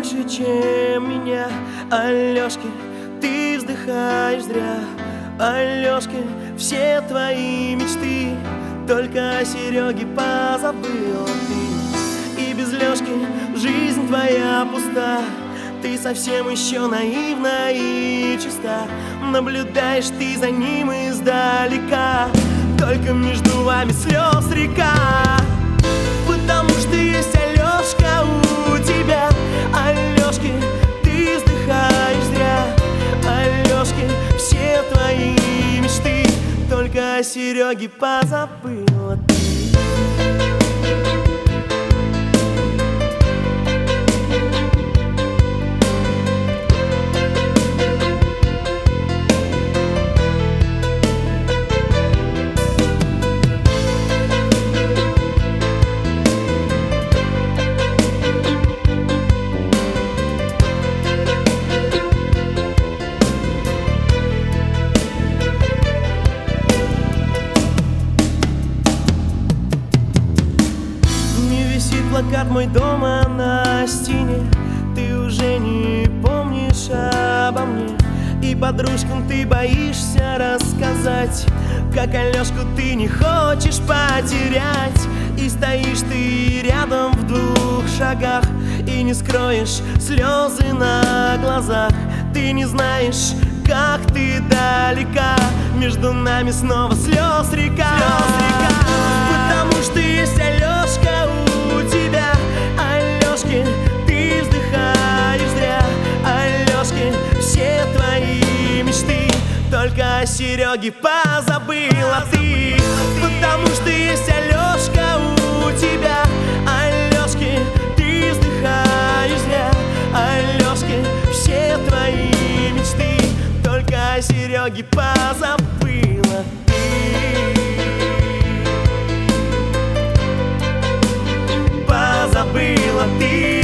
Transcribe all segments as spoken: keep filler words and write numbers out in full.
больше, чем меня. Алёшкин, ты вздыхаешь зря. Алёшкин, все твои мечты только о Серёге позабыл ты. И без Лёшки жизнь твоя пуста. Ты совсем еще наивна и чиста. Наблюдаешь ты за ним издалека. Только между вами слез река. Потому что есть Алёшка у тебя. Алёшки, ты вздыхаешь зря. Алёшки, все твои мечты только о Серёге позабыла ты. Плакат мой дома на стене. Ты уже не помнишь обо мне. И подружкам ты боишься рассказать, как Алёшку ты не хочешь потерять. И стоишь ты рядом в двух шагах и не скроешь слезы на глазах. Ты не знаешь, как ты далека. Между нами снова слез река, слез река. Потому что есть Алёшка у тебя. Алёшкин, ты вздыхаешь зря. Алёшкин, все твои мечты только о Серёге позабыла ты. Потому что есть Алёшка у тебя. Алёшкин, ты вздыхаешь зря. Алёшкин, все твои мечты только о Серёге позабыла ты. Позабыла ты.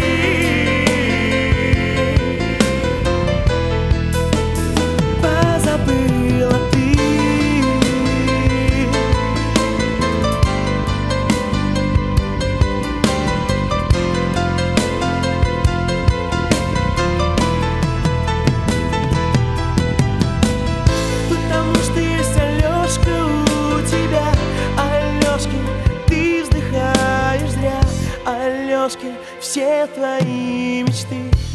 Позабыла ты. Потому что есть Алёшка у тебя. Алёшкин, ты вздыхаешь зря. Алёшкин, все твои мечты